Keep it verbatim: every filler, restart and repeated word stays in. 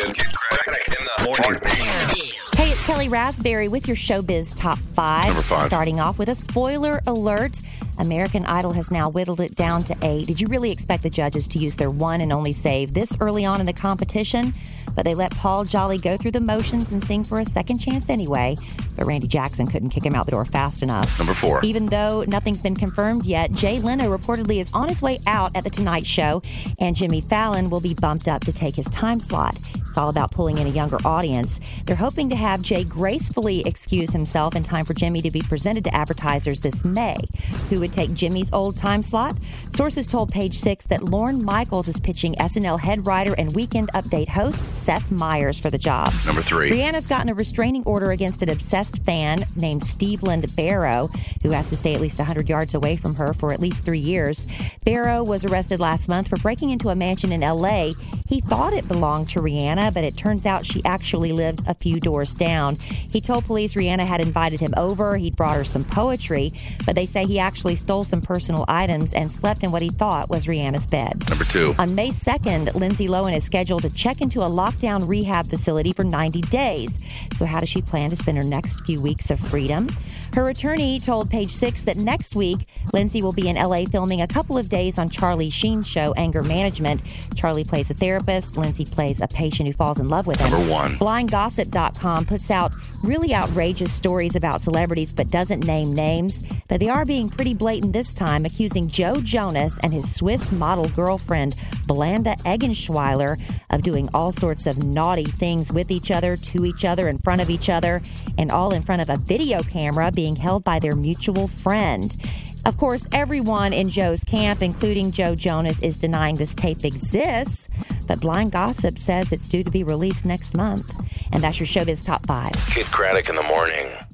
Kid Craddock in the morning. Hey, it's Kelly Raspberry with your Showbiz Top five. Number five. Starting off with a spoiler alert. American Idol has now whittled it down to eight. Did you really expect the judges to use their one and only save this early on in the competition? But they let Paul Jolly go through the motions and sing for a second chance anyway. But Randy Jackson couldn't kick him out the door fast enough. Number four. Even though nothing's been confirmed yet, Jay Leno reportedly is on his way out at The Tonight Show, and Jimmy Fallon will be bumped up to take his time slot. It's all about pulling in a younger audience. They're hoping to have Jay gracefully excuse himself in time for Jimmy to be presented to advertisers this May. Who would take Jimmy's old time slot? Sources told Page Six that Lorne Michaels is pitching S N L head writer and Weekend Update host Seth Meyers for the job. Number three. Rihanna's gotten a restraining order against an obsessed fan named Steveland Barrow, who has to stay at least one hundred yards away from her for at least three years. Barrow was arrested last month for breaking into a mansion in L A. He thought it belonged to Rihanna, but it turns out she actually lived a few doors down. He told police Rihanna had invited him over. He'd brought her some poetry, but they say he actually stole some personal items and slept in what he thought was Rihanna's bed. Number two. On May second, Lindsay Lohan is scheduled to check into a lockdown rehab facility for ninety days. So how does she plan to spend her next few weeks of freedom? Her attorney told Page Six that next week, Lindsay will be in L A filming a couple of days on Charlie Sheen's show, Anger Management. Charlie plays a therapist. Lindsay plays a patient who falls in love with him. Number one. blind gossip dot com puts out really outrageous stories about celebrities but doesn't name names. But they are being pretty blatant this time, accusing Joe Jonas and his Swiss model girlfriend, Blanda Eggenschweiler, of doing all sorts of naughty things with each other, to each other, in front of each other, and all in front of a video camera being held by their mutual friend. Of course, everyone in Joe's camp, including Joe Jonas, is denying this tape exists, but Blind Gossip says it's due to be released next month. And that's your Showbiz Top five. Kid Craddock in the morning.